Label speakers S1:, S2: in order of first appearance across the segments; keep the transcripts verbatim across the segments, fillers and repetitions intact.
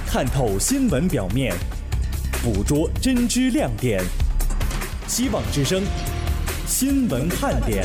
S1: 看透新闻表面，捕捉真知亮点。希望之声新闻看点。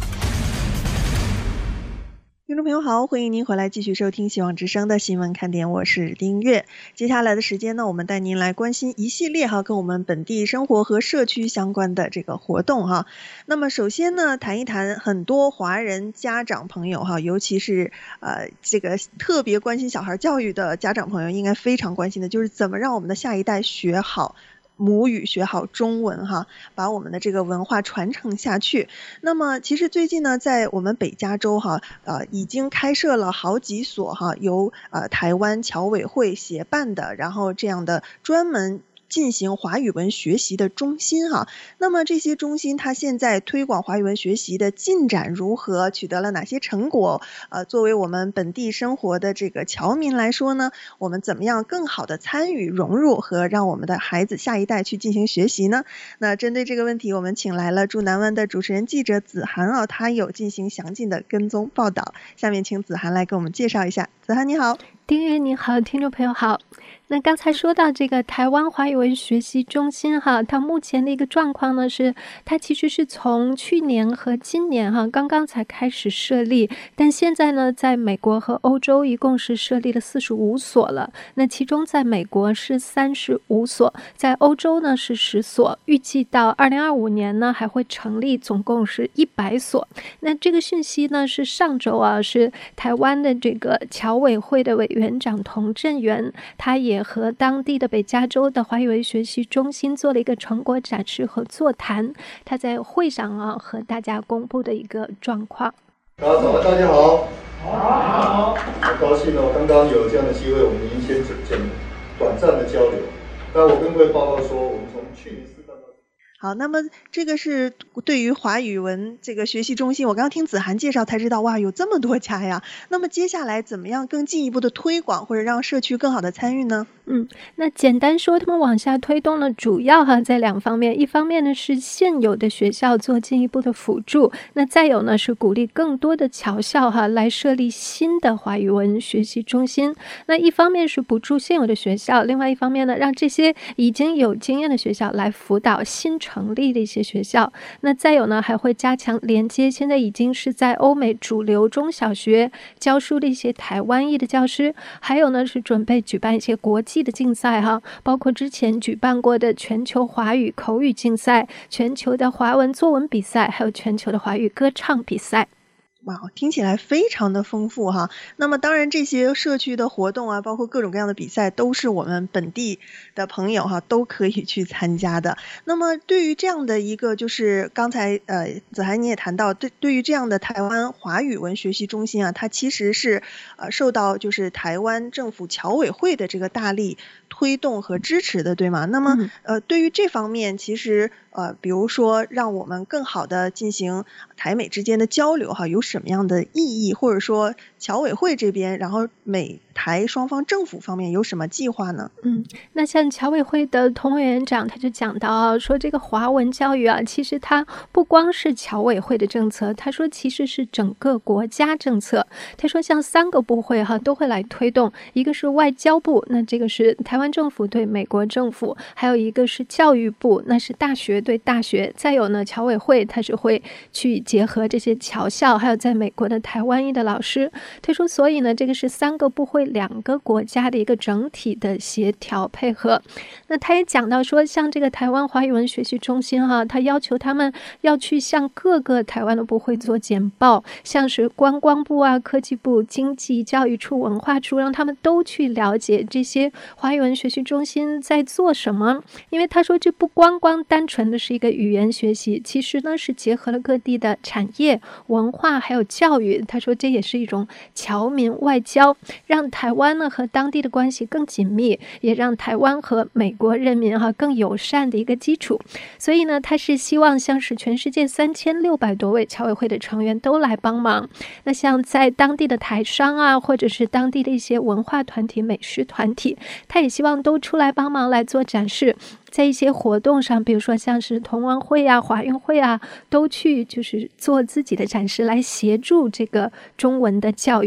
S2: 听众朋友好，欢迎您回来继续收听希望之声的新闻看点，我是丁月。接下来的时间呢，我们带您来关心一系列哈跟我们本地生活和社区相关的这个活动哈。那么首先呢，谈一谈很多华人家长朋友哈，尤其是呃这个特别关心小孩教育的家长朋友，应该非常关心的就是怎么让我们的下一代学好母语，学好中文哈，把我们的这个文化传承下去。那么其实最近呢，在我们北加州哈，呃，已经开设了好几所哈，由呃台湾侨委会协办的，然后这样的专门进行华语文学习的中心哈。那么这些中心它现在推广华语文学习的进展如何，取得了哪些成果？呃，作为我们本地生活的这个侨民来说呢，我们怎么样更好的参与融入和让我们的孩子下一代去进行学习呢？那针对这个问题，我们请来了驻南湾的主持人记者子涵啊，他有进行详尽的跟踪报道。下面请子涵来给我们介绍一下。子涵你好。
S3: 丁月你好，听众朋友好。那刚才说到这个台湾华语文学习中心哈，它目前的一个状况呢是，它其实是从去年和今年哈刚刚才开始设立，但现在呢，在美国和欧洲一共是设立了四十五所了。那其中在美国是三十五所，在欧洲呢是十所，预计到二零二五年呢还会成立，总共是一百所。那这个讯息呢是上周啊，是台湾的这个侨委会的委员长童振源，他也和当地的北加州的华语文学习中心做了一个成果展示和座谈，他在会上啊和大家公布的一个状况。
S4: 大家早，大家好。好，很高兴哦，刚刚有这样的机会，我们已经先简短暂的交流。那我跟各位报告说，我们从去年四月到
S2: 好，那么这个是对于华语文这个学习中心，我刚刚听子涵介绍才知道，哇，有这么多家呀。那么接下来怎么样更进一步的推广，或者让社区更好的参与呢？
S3: 嗯，那简单说，他们往下推动呢，主要哈在两方面，一方面呢是现有的学校做进一步的辅助，那再有呢是鼓励更多的侨校哈来设立新的华语文学习中心。那一方面是补助现有的学校，另外一方面呢，让这些已经有经验的学校来辅导新成立的一些学校。那再有呢，还会加强连接现在已经是在欧美主流中小学教书的一些台湾裔的教师，还有呢是准备举办一些国际的竞赛哈，包括之前举办过的全球华语口语竞赛、全球的华文作文比赛，还有全球的华语歌唱比赛。
S2: 哇，听起来非常的丰富哈。那么当然这些社区的活动啊，包括各种各样的比赛，都是我们本地的朋友哈都可以去参加的。那么对于这样的一个，就是刚才呃子涵你也谈到，对对于这样的台湾华语文学习中心啊，它其实是呃受到就是台湾政府侨委会的这个大力推动和支持的，对吗？那么、嗯、呃对于这方面，其实呃比如说让我们更好的进行台美之间的交流哈，有什么样的意义，或者说侨委会这边，然后美台双方政府方面有什么计划呢？
S3: 嗯，那像侨委会的童委员长他就讲到啊，说这个华文教育啊，其实它不光是侨委会的政策，他说其实是整个国家政策。他说像三个部会哈都会来推动，一个是外交部，那这个是台湾政府对美国政府，还有一个是教育部，那是大学对大学，再有呢侨委会，它是会去结合这些侨校，还有在美国的台湾裔的老师。他说所以呢这个是三个部会两个国家的一个整体的协调配合。那他也讲到说，像这个台湾华语文学习中心哈，他要求他们要去向各个台湾的部会做简报，像是观光部啊、科技部、经济教育处、文化处，让他们都去了解这些华语文学习中心在做什么。因为他说这不光光单纯的是一个语言学习，其实呢是结合了各地的产业、文化还有教育。他说这也是一种侨民外交，让台湾呢和当地的关系更紧密，也让台湾和美国人民哈更友善的一个基础。所以呢他是希望像是全世界三千六百多位侨委会的成员都来帮忙。那像在当地的台商啊，或者是当地的一些文化团体、美食团体，他也希望都出来帮忙来做展示。在一些活动上，比如说像是同文会啊、华运会啊，都去就是做自己的展示，来协助这个中文的教育。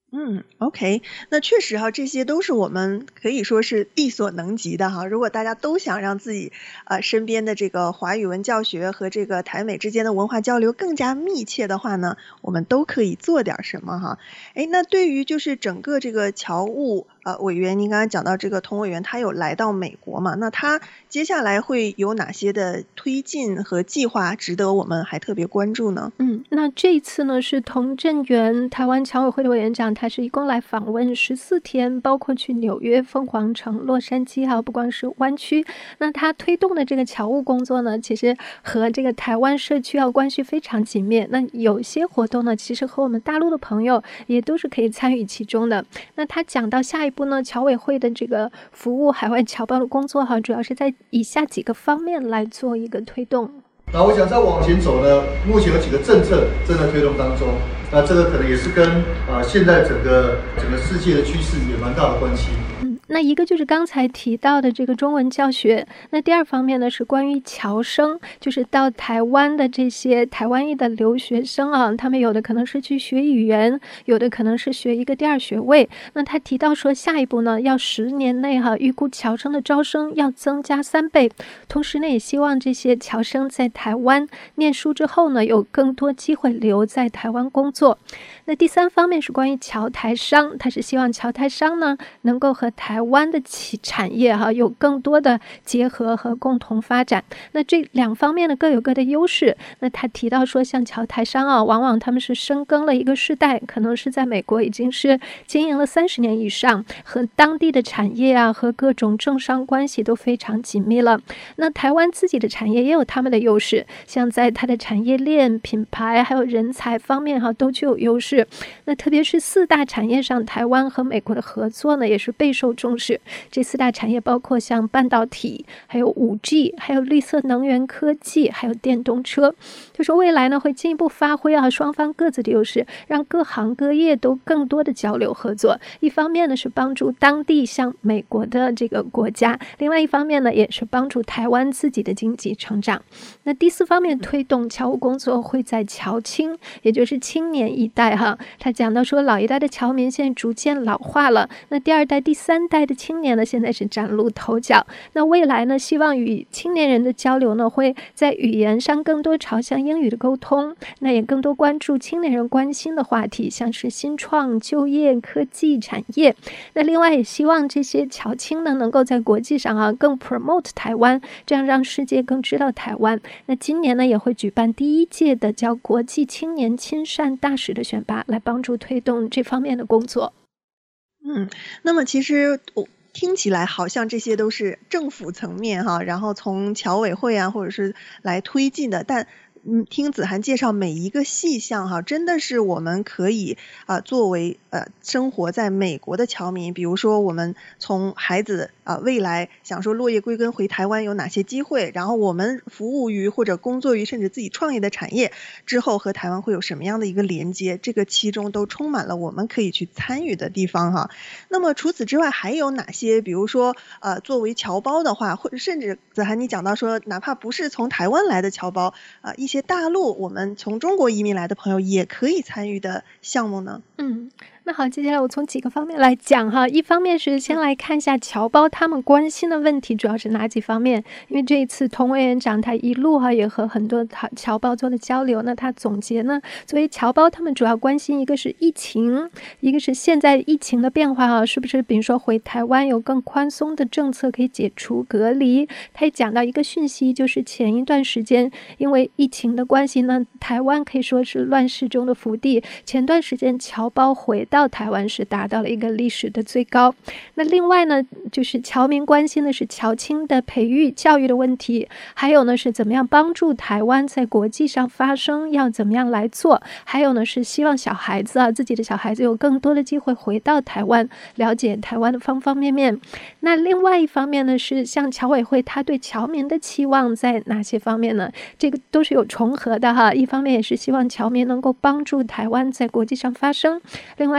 S2: 嗯 ，OK， 那确实哈，这些都是我们可以说是力所能及的哈。如果大家都想让自己呃身边的这个华语文教学和这个台美之间的文化交流更加密切的话呢，我们都可以做点什么哈。哎，那对于就是整个这个侨务呃委员，您刚才讲到这个童委员他有来到美国嘛，那他接下来会有哪些的推进和计划值得我们还特别关注呢？
S3: 嗯，那这一次呢是童振源台湾侨委会的委员长，他是一共来访问十四天，包括去纽约、凤凰城、洛杉矶，还有不光是湾区。那他推动的这个侨务工作呢，其实和这个台湾社区要关系非常紧密。那有些活动呢，其实和我们大陆的朋友也都是可以参与其中的。那他讲到下一步呢，侨委会的这个服务海外侨胞的工作哈，主要是在以下几个方面来做一个推动。
S4: 那我想再往前走呢，目前有几个政策正在推动当中，那这个可能也是跟啊、呃、现在整个整个世界的趋势也蛮大的关系。
S3: 嗯，那一个就是刚才提到的这个中文教学，那第二方面呢是关于侨生，就是到台湾的这些台湾裔的留学生啊，他们有的可能是去学语言，有的可能是学一个第二学位。那他提到说，下一步呢要十年内哈、啊，预估侨生的招生要增加三倍，同时呢也希望这些侨生在台湾念书之后呢，有更多机会留在台湾工作。那第三方面是关于侨台商，他是希望侨台商呢能够和台湾的产业哈、啊、有更多的结合和共同发展。那这两方面呢各有各的优势。那他提到说，像侨台商啊，往往他们是深耕了一个世代，可能是在美国已经是经营了三十年以上，和当地的产业啊和各种政商关系都非常紧密了。那台湾自己的产业也有他们的优势，像在它的产业链、品牌还有人才方面哈、啊、都具有优势。那特别是四大产业上，台湾和美国的合作呢也是备受重视。这四大产业包括像半导体，还有 五 G， 还有绿色能源科技，还有电动车。就说未来呢会进一步发挥啊双方各自的优势，让各行各业都更多的交流合作。一方面呢是帮助当地像美国的这个国家，另外一方面呢也是帮助台湾自己的经济成长。那第四方面推动侨务工作会在侨青，也就是青年一代哈。他讲到说，老一代的侨民现在逐渐老化了，那第二代、第三代的青年呢，现在是崭露头角。那未来呢，希望与青年人的交流呢，会在语言上更多朝向英语的沟通，那也更多关注青年人关心的话题，像是新创、就业、科技、产业。那另外也希望这些侨青呢，能够在国际上啊更 promote 台湾，这样让世界更知道台湾。那今年呢，也会举办第一届的叫国际青年亲善大使的选拔，来帮助推动这方面的工作。
S2: 嗯，那么其实我听起来好像这些都是政府层面哈，然后从侨委会啊或者是来推进的，但嗯，听子涵介绍每一个细项哈，真的是我们可以啊、呃、作为呃生活在美国的侨民，比如说我们从孩子啊、呃、未来想说落叶归根回台湾有哪些机会，然后我们服务于或者工作于甚至自己创业的产业之后和台湾会有什么样的一个连接，这个其中都充满了我们可以去参与的地方哈。那么除此之外还有哪些，比如说呃作为侨胞的话，或者甚至子涵你讲到说哪怕不是从台湾来的侨胞啊、呃、一些大陆我们从中国移民来的朋友也可以参与的项目呢？
S3: 嗯，那好，接下来我从几个方面来讲哈。一方面是先来看一下侨胞他们关心的问题主要是哪几方面，因为这一次童委员长他一路哈也和很多侨胞做了交流，那他总结呢，作为侨胞他们主要关心一个是疫情，一个是现在疫情的变化啊，是不是比如说回台湾有更宽松的政策可以解除隔离。他也讲到一个讯息，就是前一段时间因为疫情的关系呢，台湾可以说是乱世中的福地，前段时间侨胞回到台湾是达到了一个历史的最高。那另外呢，就是侨民关心的是侨青的培育教育的问题，还有呢是怎么样帮助台湾在国际上发声，要怎么样来做，还有呢是希望小孩子啊，自己的小孩子有更多的机会回到台湾，了解台湾的方方面面。那另外一方面呢，是像侨委会他对侨民的期望在哪些方面呢？这个都是有重合的哈。一方面也是希望侨民能够帮助台湾在国际上发声，另外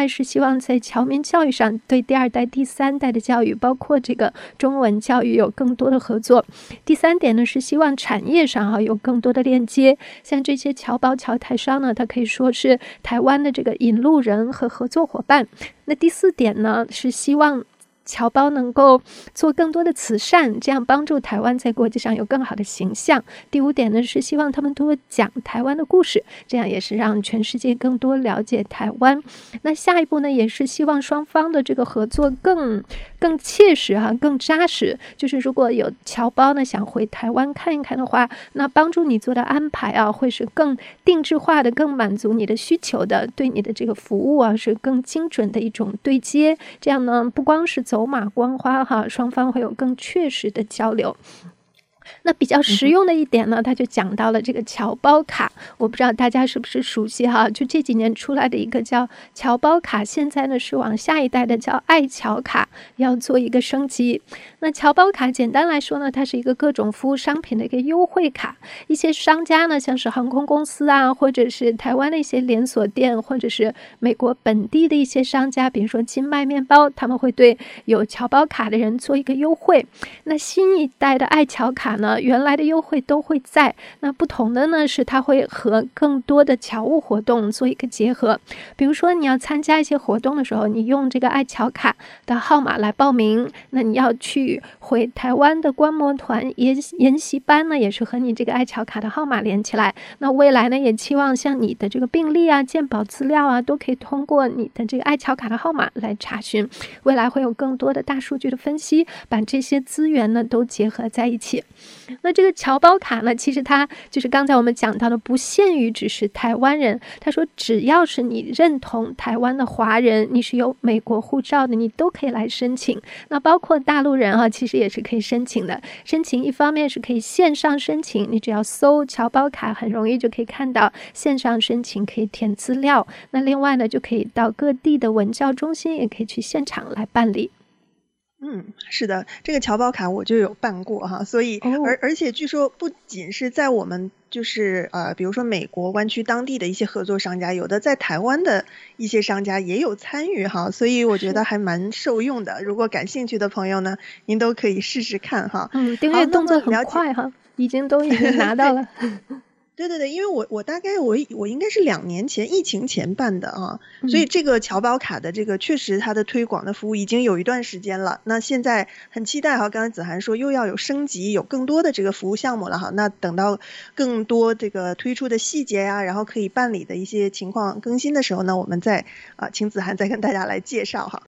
S3: 代是希望在侨民教育上对第二代、第三代的教育，包括这个中文教育有更多的合作。第三点呢是希望产业上哈有更多的链接，像这些侨胞、侨台商呢，它可以说是台湾的这个引路人和合作伙伴。那第四点呢是希望侨胞能够做更多的慈善，这样帮助台湾在国际上有更好的形象。第五点呢是希望他们多讲台湾的故事，这样也是让全世界更多了解台湾。那下一步呢也是希望双方的这个合作更更切实哈、啊，更扎实。就是如果有侨胞呢想回台湾看一看的话，那帮助你做的安排啊会是更定制化的，更满足你的需求的，对你的这个服务啊是更精准的一种对接。这样呢不光是走走马观花哈，双方会有更确实的交流。那比较实用的一点呢，他就讲到了这个侨胞卡，我不知道大家是不是熟悉哈？就这几年出来的一个叫侨胞卡，现在呢是往下一代的叫爱侨卡要做一个升级。那侨胞卡简单来说呢，它是一个各种服务商品的一个优惠卡。一些商家呢，像是航空公司啊，或者是台湾的一些连锁店，或者是美国本地的一些商家，比如说金麦面包，他们会对有侨胞卡的人做一个优惠。那新一代的爱侨卡呢，原来的优惠都会在，那不同的呢是它会和更多的侨务活动做一个结合。比如说你要参加一些活动的时候，你用这个爱侨卡的号码来报名，那你要去回台湾的观摩团研研习班呢，也是和你这个爱侨卡的号码连起来。那未来呢也期望像你的这个病历啊、健保资料啊，都可以通过你的这个爱侨卡的号码来查询。未来会有更多的大数据的分析，把这些资源呢都结合在一起。那这个侨胞卡呢，其实它就是刚才我们讲到的，不限于只是台湾人。他说只要是你认同台湾的华人，你是有美国护照的，你都可以来申请。那包括大陆人啊，其实也是可以申请的。申请一方面是可以线上申请，你只要搜侨胞卡，很容易就可以看到线上申请，可以填资料。那另外呢，就可以到各地的文教中心，也可以去现场来办理。
S2: 嗯，是的，这个侨胞卡我就有办过哈，所以、哦、而而且据说不仅是在我们就是呃，比如说美国湾区当地的一些合作商家，有的在台湾的一些商家也有参与哈，所以我觉得还蛮受用的。如果感兴趣的朋友呢，您都可以试试看哈。
S3: 嗯，订阅动作很快哈，已经都已经拿到了。
S2: 对对对，因为我我大概我我应该是两年前疫情前办的啊，所以这个侨胞卡的这个确实它的推广的服务已经有一段时间了。那现在很期待哈，刚才子涵说又要有升级，有更多的这个服务项目了哈。那等到更多这个推出的细节呀、啊，然后可以办理的一些情况更新的时候呢，我们再啊请子涵再跟大家来介绍哈。